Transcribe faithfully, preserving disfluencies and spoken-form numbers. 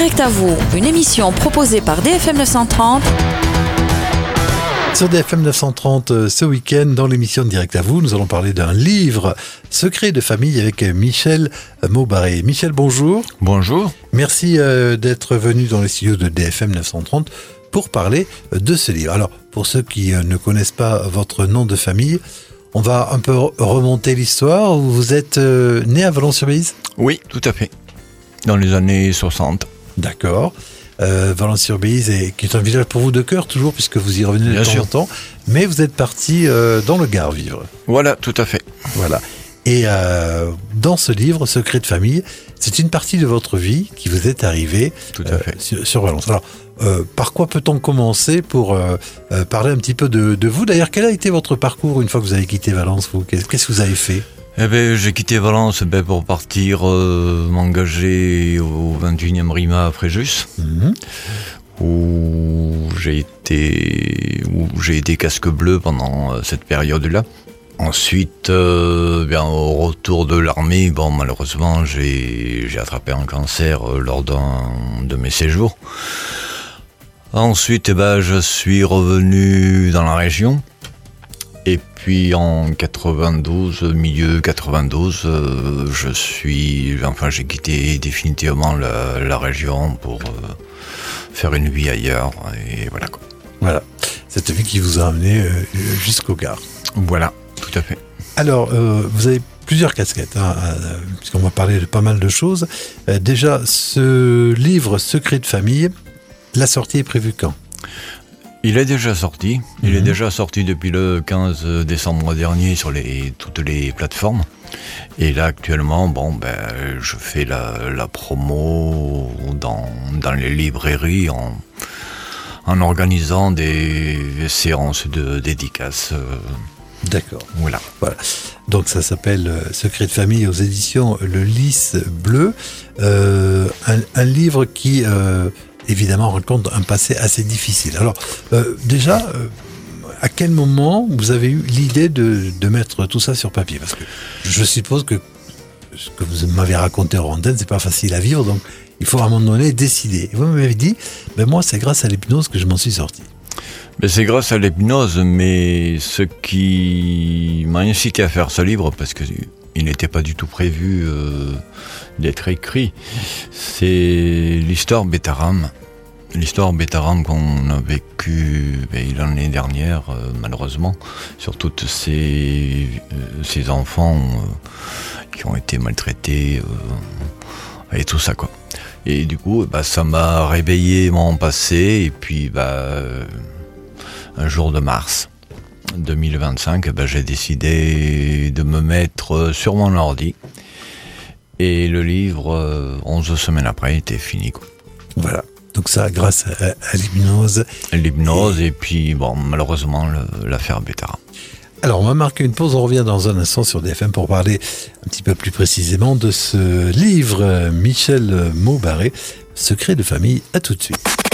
Direct à vous, une émission proposée par D F M neuf cent trente. Sur D F M neuf cent trente, ce week-end, dans l'émission Direct à vous, nous allons parler d'un livre, Secret de famille, avec Michel Maubaré. Michel, bonjour. Bonjour. Merci euh, d'être venu dans les studios de D F M neuf cent trente pour parler de ce livre. Alors, pour ceux qui euh, ne connaissent pas votre nom de famille, on va un peu remonter l'histoire. Vous êtes euh, né à Valence-sur-Bèze ? Oui, tout à fait. Dans les années soixante. D'accord. Euh, Valence-sur-Bèze, est, qui est un village pour vous de cœur, toujours, puisque vous y revenez de Bien temps sûr. en temps. Mais vous êtes parti euh, dans le Gard vivre. Voilà, tout à fait. Voilà. Et euh, dans ce livre, Secret de famille, c'est une partie de votre vie qui vous est arrivée Tout à euh, fait. sur, sur Valence. Alors, euh, par quoi peut-on commencer pour euh, euh, parler un petit peu de, de vous ? D'ailleurs, quel a été votre parcours une fois que vous avez quitté Valence, vous ? Qu'est-ce qu'est-ce que vous avez fait ? Eh ben, j'ai quitté Valence ben, pour partir euh, m'engager au vingt et unième RIMA à Fréjus, Mhm. où j'ai été, où j'ai été casque bleu pendant euh, cette période-là. Ensuite, euh, bien, au retour de l'armée, bon, malheureusement, j'ai, j'ai attrapé un cancer euh, lors d'un de mes séjours. Ensuite, eh ben, je suis revenu dans la région. Et puis en quatre-vingt-douze, milieu quatre-vingt-douze, euh, je suis, enfin, j'ai quitté définitivement la, la région pour euh, faire une vie ailleurs. Et voilà quoi. Voilà. Cette vie qui vous a amené euh, jusqu'au Gard. Voilà, tout à fait. Alors, euh, vous avez plusieurs casquettes, hein, euh, puisqu'on va parler de pas mal de choses. Euh, déjà, ce livre Secret de famille, la sortie est prévue quand ? Il est déjà sorti. Il Mhm. est déjà sorti depuis le quinze décembre dernier sur les, toutes les plateformes. Et là, actuellement, bon, ben, je fais la, la promo dans, dans les librairies en, en organisant des séances de dédicaces. euh, D'accord. Voilà. Voilà. Donc ça s'appelle euh, Secret de famille aux éditions Le Lys Bleu. Euh, un, un livre qui, euh, évidemment, raconte un passé assez difficile. Alors, euh, déjà, euh, à quel moment vous avez eu l'idée de, de mettre tout ça sur papier ? Parce que je suppose que ce que vous m'avez raconté en antenne, c'est pas facile à vivre, donc il faut à un moment donné décider. Et vous m'avez dit, ben moi, c'est grâce à l'hypnose que je m'en suis sorti. Mais c'est grâce à l'hypnose, mais ce qui m'a incité à faire ce livre, parce qu'il n'était pas du tout prévu euh, d'être écrit, c'est l'histoire Bétaram. L'histoire Bétaram qu'on a vécue ben, l'année dernière, euh, malheureusement, sur toutes ces, euh, ces enfants euh, qui ont été maltraités euh, et tout ça, quoi. Et du coup, bah, ça m'a réveillé mon passé, et puis bah, euh, un jour de mars deux mille vingt-cinq, bah, j'ai décidé de me mettre sur mon ordi, et le livre, euh, onze semaines après, était fini, quoi. Voilà. Donc ça, grâce à, à l'hypnose. L'hypnose, et, et puis, bon, malheureusement, le, l'affaire Bétaram. Alors, on va marquer une pause, on revient dans un instant sur D F M pour parler un petit peu plus précisément de ce livre, Michel Maubaré, Secret de famille. À tout de suite.